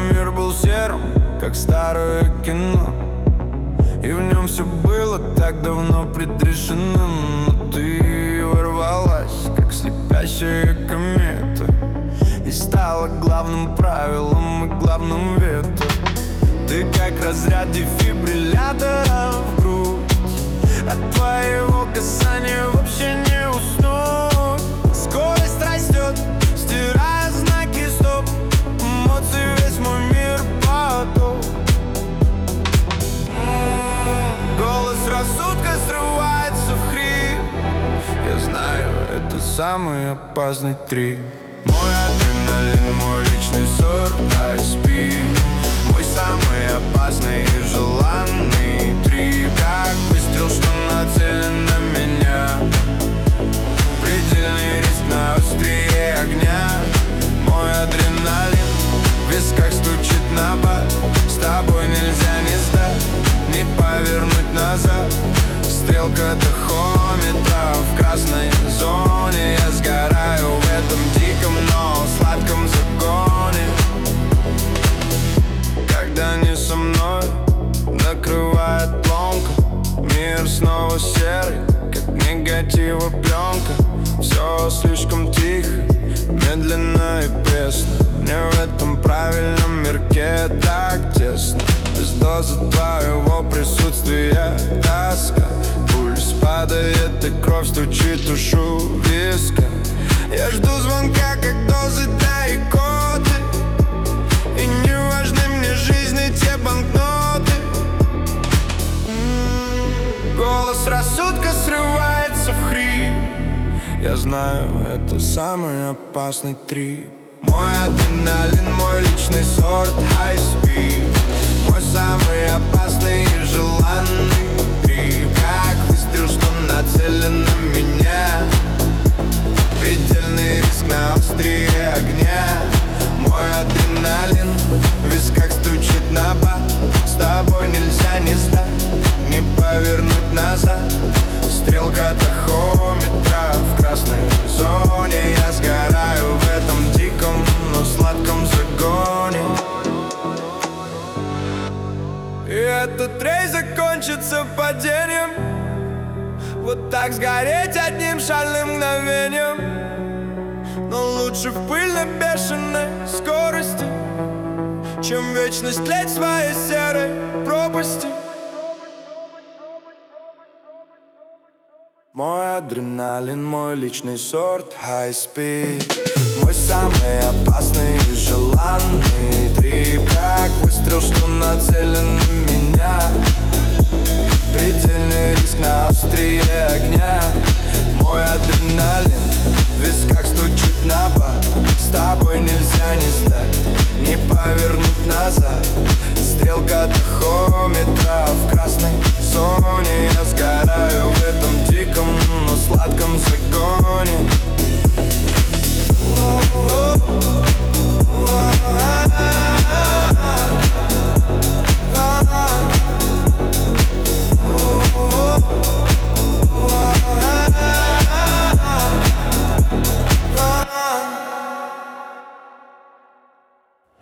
мир был серым, как старое кино, и в нем все было так давно предрешено. Но ты ворвалась, как слепящая комета, и стала главным правилом и главным вето. Ты как разряд дефибриллятора в грудь, от твоего касания вообще не уснуть. Скорость растет, стирая знаки стоп, эмоции весь мой мир поток. Голос рассудка срывается в хрип. Я знаю, это самый опасный трип. Мой адреналин, мой личный сорт ISP, мой самый опасный и желанный трип. Как выстрел, что нацелен на меня, предельный риск на острие огня. Мой адреналин в висках стучит на бат. С тобой нельзя не сдать, не повернуть назад. Стрелка тахометра в красной зоне. Я сгораю в этом диком, но сладком загоне. Когда не со мной, накрывает ломка. Мир снова серый, как негатива пленка. Все слишком тихо, медленно и пресно. Мне в этом правильном мирке так тесно. Без дозы твоего присутствия тоска. Пульс падает и кровь стучит, ушу виска. Я жду звонка, как дозы дай-коды, и не важны мне жизни те банкноты. Голос рассудка срывается в хрип. Я знаю, это самый опасный трип. Мой адреналин, мой личный сорт ISP, мой самый опасный и желанный трип. Как выстрел, что нацелен на меня, предельный риск на острие огня. Мой адреналин в висках стучит на бат. С тобой нельзя не сдать, не повернуть назад. Стрелка тахометра в красной зоне. Я сгораю в этом диком, но сладком загоне. И этот рейс закончится падением. Вот так сгореть одним шальным мгновением. Но лучше в пыльно-бешеной скорости, чем вечность леть в своей серой пропасти. Мой адреналин, мой личный сорт ISP, мой самый опасный и желанный трип. Как выстрел, что нацелен на меня, предельный риск на острие огня. Мой адреналин в висках стучит на бат. С тобой нельзя не сдать, не повернуть назад. Стрелка тахометра в красной зоне. Я сгораю в этом диком, но сладком загоне.